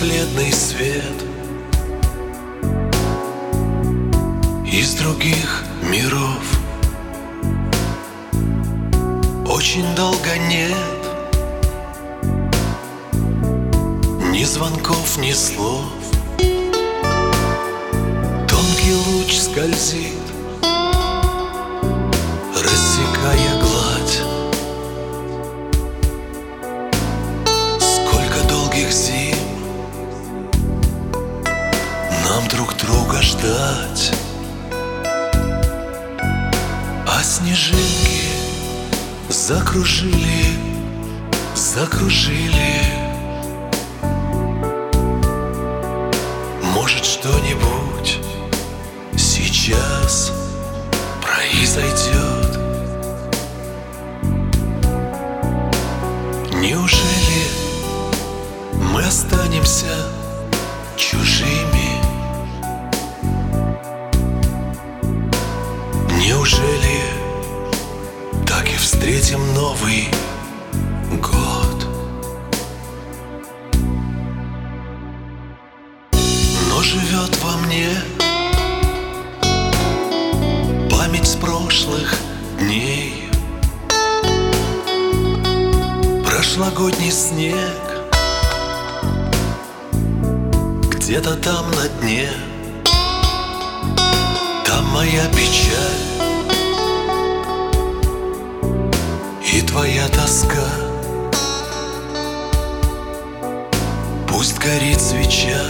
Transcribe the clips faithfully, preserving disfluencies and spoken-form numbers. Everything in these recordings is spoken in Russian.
бледный свет из других миров. Очень долго нет ни звонков, ни слов. Тонкий луч скользит, рассекая гладь. Сколько долгих зим нам друг друга ждать, а снежинки закружили, закружили. Может, что-нибудь сейчас произойдет? Неужели мы останемся чужими? Неужели так и встретим Новый год? Но живет во мне память с прошлых дней. Прошлогодний снег где-то там на дне. Там моя печаль и твоя тоска. Пусть горит свеча,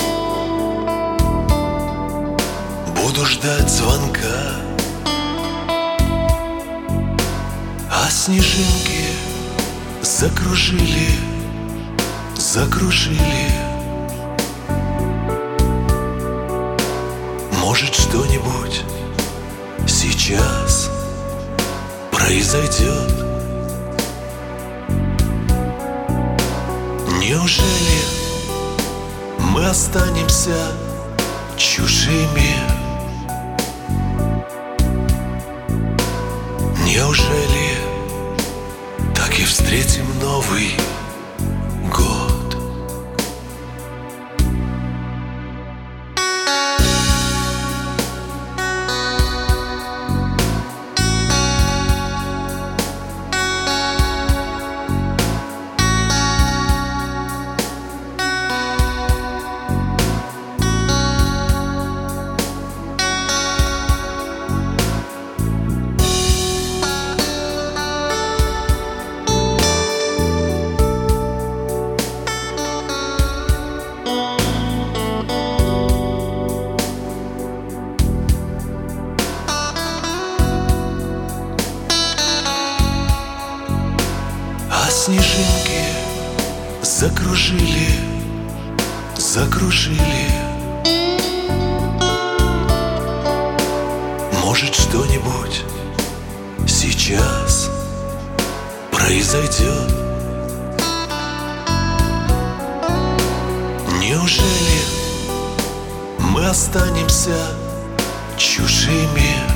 буду ждать звонка, а снежинки закружили, закружили. Может, что-нибудь сейчас произойдет? Неужели мы останемся чужими? Неужели так и встретим Новый год? А снежинки закружили, закружили. Может, что-нибудь сейчас произойдет? Неужели мы останемся чужими?